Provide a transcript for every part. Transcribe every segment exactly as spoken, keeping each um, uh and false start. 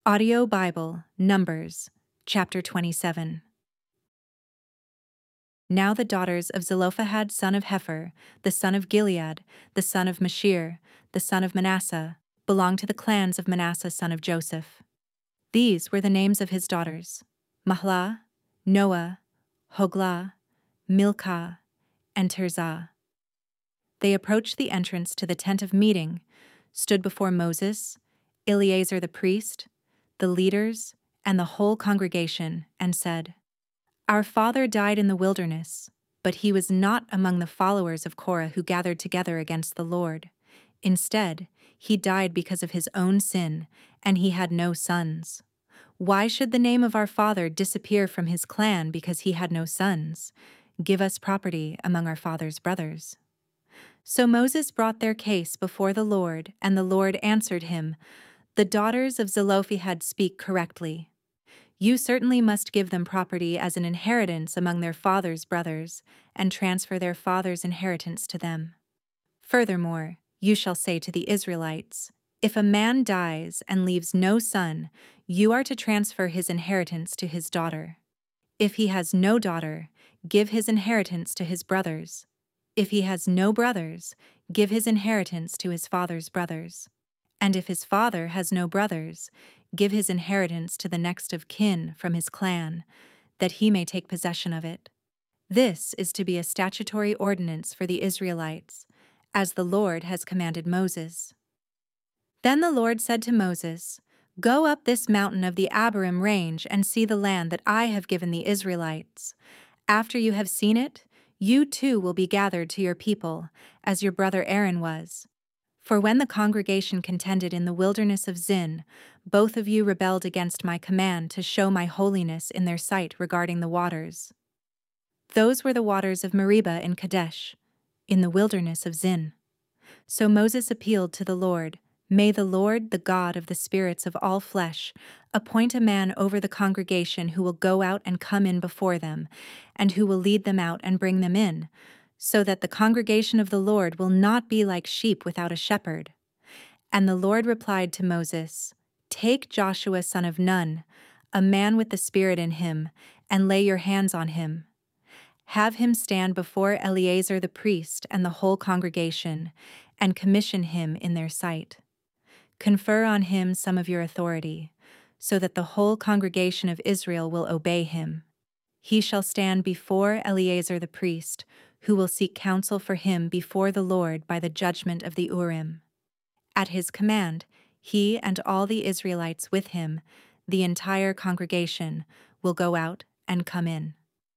Audio Bible, Numbers, chapter twenty-seven. Now the daughters of Zelophehad son of Hepher, the son of Gilead, the son of Mashir, the son of Manasseh, belonged to the clans of Manasseh son of Joseph. These were the names of his daughters: Mahlah, Noah, Hoglah, Milcah, and Tirzah. They approached the entrance to the tent of meeting, stood before Moses, Eleazar the priest, the leaders, and the whole congregation, and said, "Our father died in the wilderness, but he was not among the followers of Korah who gathered together against the Lord. Instead, he died because of his own sin, and he had no sons. Why should the name of our father disappear from his clan because he had no sons? Give us property among our father's brothers." So Moses brought their case before the Lord, and the Lord answered him, "The daughters of Zelophehad speak correctly. You certainly must give them property as an inheritance among their father's brothers, and transfer their father's inheritance to them. Furthermore, you shall say to the Israelites, if a man dies and leaves no son, you are to transfer his inheritance to his daughter. If he has no daughter, give his inheritance to his brothers. If he has no brothers, give his inheritance to his father's brothers. And if his father has no brothers, give his inheritance to the next of kin from his clan, that he may take possession of it. This is to be a statutory ordinance for the Israelites, as the Lord has commanded Moses." Then the Lord said to Moses, "Go up this mountain of the Abarim range and see the land that I have given the Israelites. After you have seen it, you too will be gathered to your people, as your brother Aaron was. For when the congregation contended in the wilderness of Zin, both of you rebelled against my command to show my holiness in their sight regarding the waters. Those were the waters of Meribah in Kadesh, in the wilderness of Zin. So Moses appealed to the Lord, 'May the Lord, the God of the spirits of all flesh, appoint a man over the congregation who will go out and come in before them, and who will lead them out and bring them in, so that the congregation of the Lord will not be like sheep without a shepherd.' And the Lord replied to Moses, 'Take Joshua son of Nun, a man with the Spirit in him, and lay your hands on him. Have him stand before Eleazar the priest and the whole congregation, and commission him in their sight. Confer on him some of your authority, so that the whole congregation of Israel will obey him. He shall stand before Eleazar the priest, who will seek counsel for him before the Lord by the judgment of the Urim. At his command, he and all the Israelites with him, the entire congregation, will go out and come in."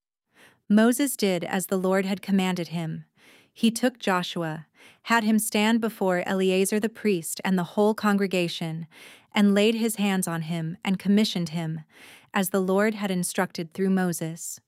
Moses did as the Lord had commanded him. He took Joshua, had him stand before Eleazar the priest and the whole congregation, and laid his hands on him and commissioned him, as the Lord had instructed through Moses.